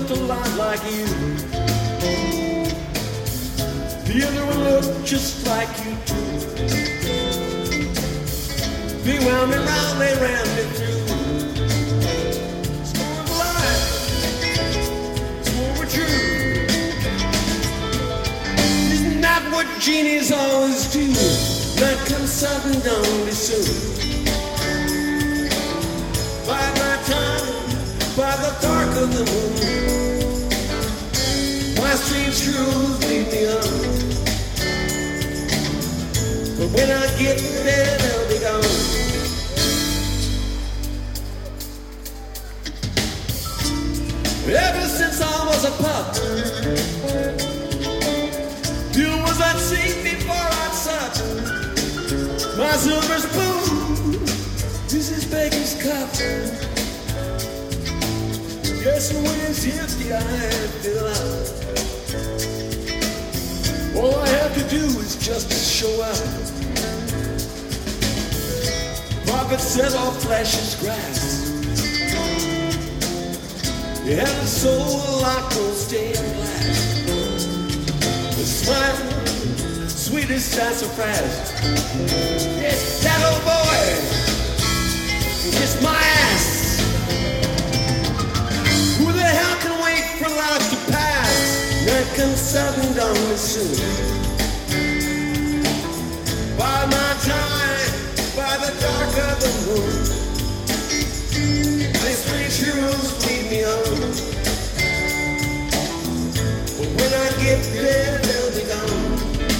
looked a lot like you. The other one looked just like you too. They wound me round, they ran me through. It's more of life, it's more of true. Isn't that what genies always do? Night comes sudden, don't be soon. By my time, by the dark of the moon, my strange truths lead me on. But when I get there, they'll be gone. Ever since I was a pup, you was that seat before I'd sup. My silver spoon, this is baker's cup. Yes, and when it's empty, I fill up. All I have to do is just show up. Prophet said all flesh is grass. You have a soul like gold stained glass. The smile, sweet as sassafras. Yes, that old boy, kiss my ass. Who the hell can wait for life to pass? Night comes sudden, dawn is soon. By my time, by the dark of the moon, these three heroes lead me on. But when I get there, they'll be gone.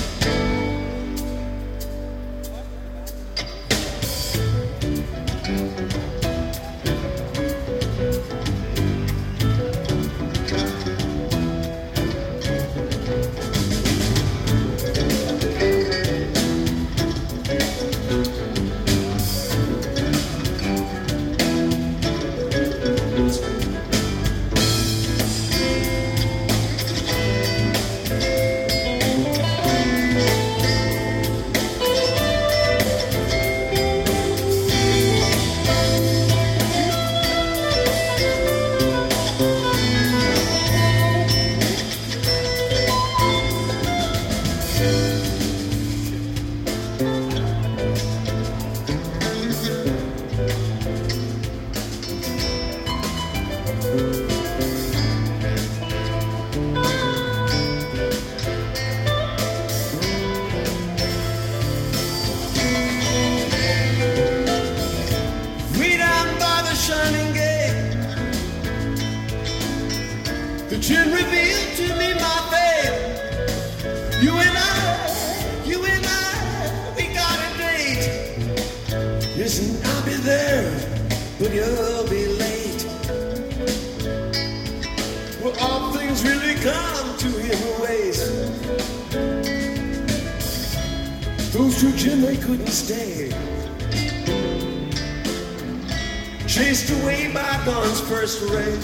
Chased away by dawn's first ray,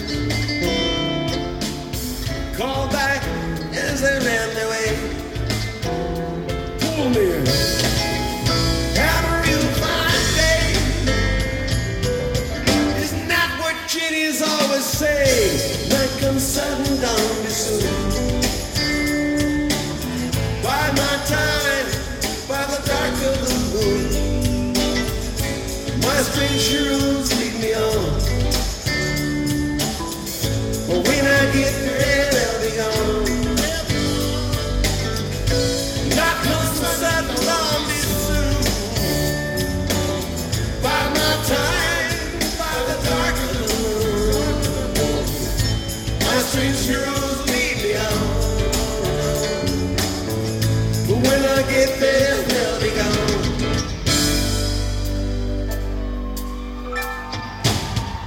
called back as they ran their way. Pull me, have a real fine day. Isn't that what genies always say? Night comes sudden, dawn be soon. By my time, by the dark of the moon, my strange heroes lead me on. But when I get there, they'll be gone. Not close to sudden, dawn be soon. By my time, by the dark of the moon, my strange heroes lead me on. But when I get there, they'll be gone.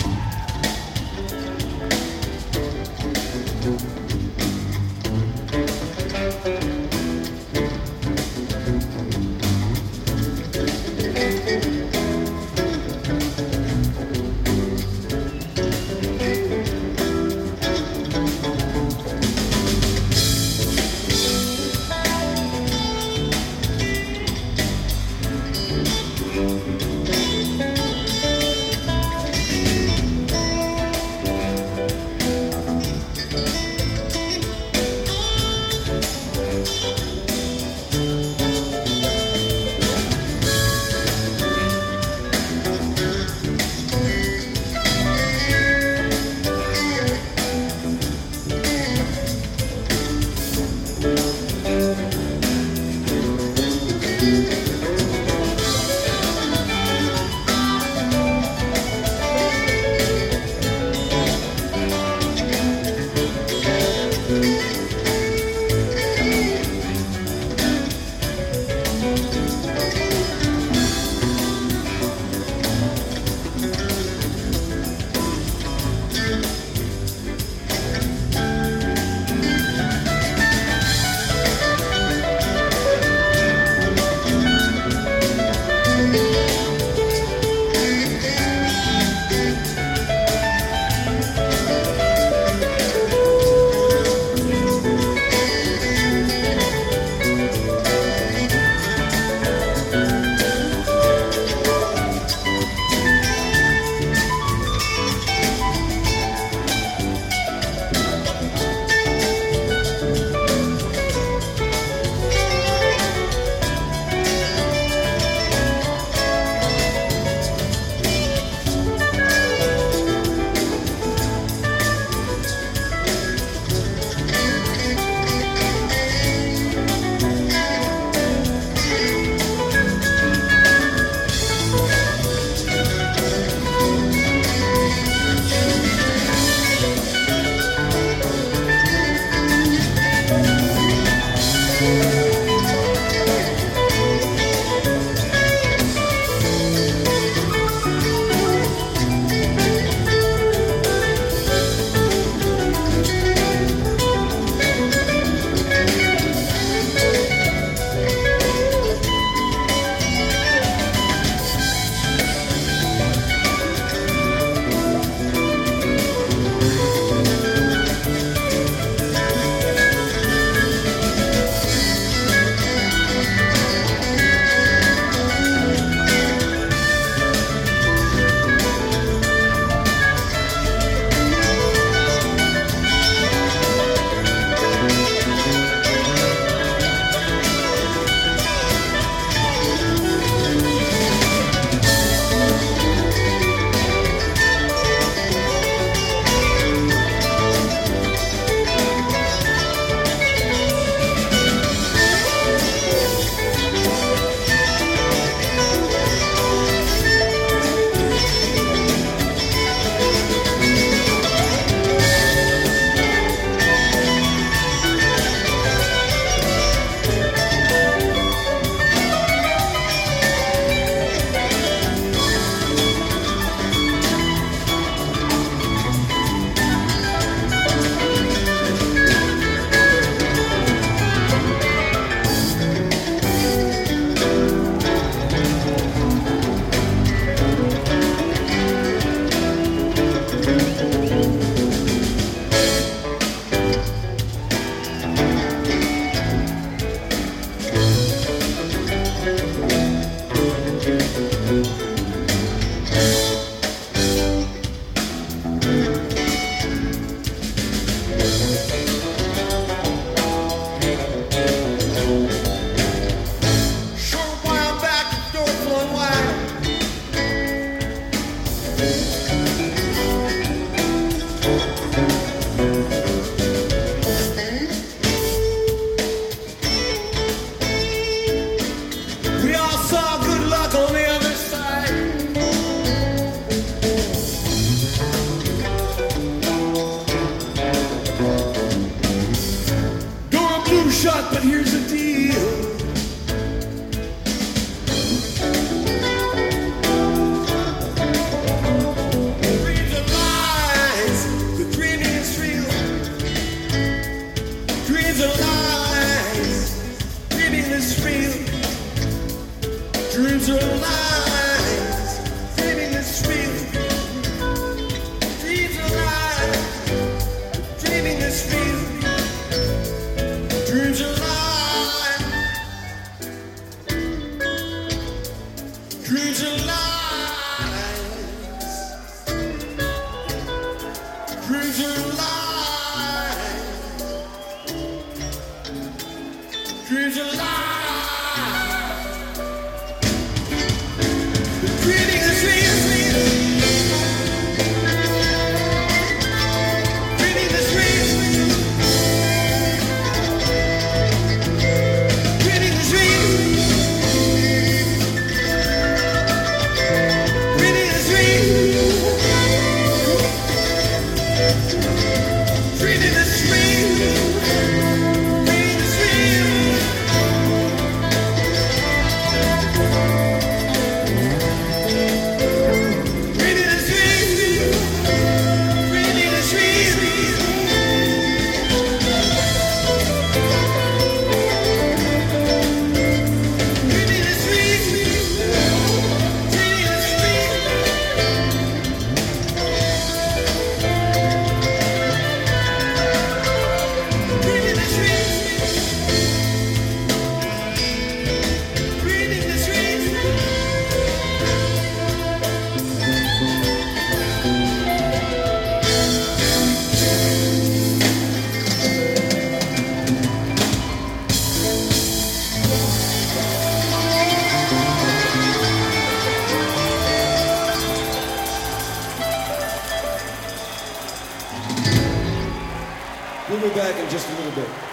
We'll be back in just a little bit.